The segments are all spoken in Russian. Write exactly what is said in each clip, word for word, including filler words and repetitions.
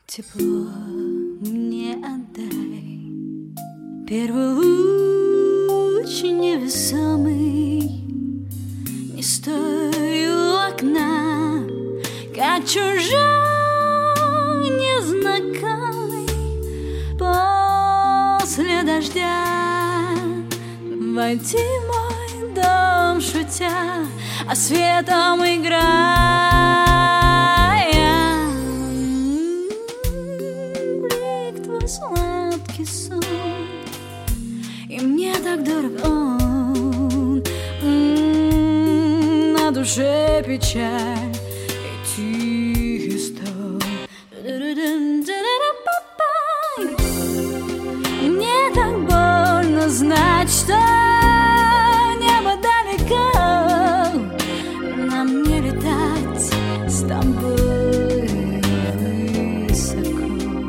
Тепло мне отдай, первый луч невесомый. Не стою у окна, как чужой незнакомый. После дождя войди в мой дом, шутя, а светом играя. Блик твой сладкий сон, и мне так дорог он. М-м, на душе печаль и тихий стон. Мне так больно знать, что небо далеко. Нам не летать с тобой высоко.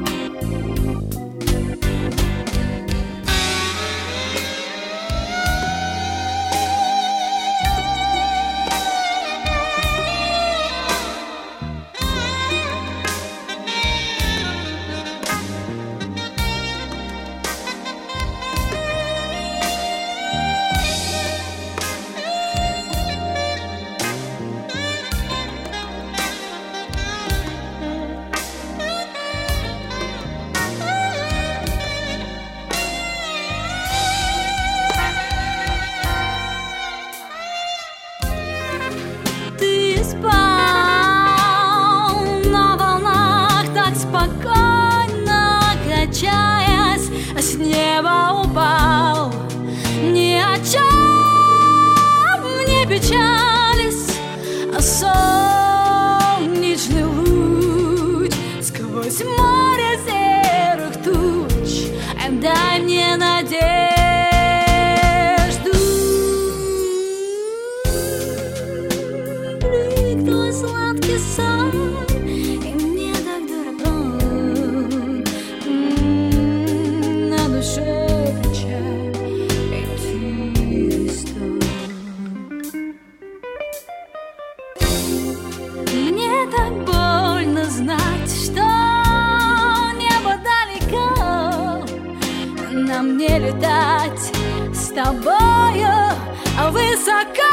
Спокойно качаясь, с неба упал, ни о чем не печались, а солнечный луч сквозь море серых туч. Дай мне надежду. Блик твой сладкий сон, мне так больно знать, что небо далеко. Нам не летать с тобою высоко.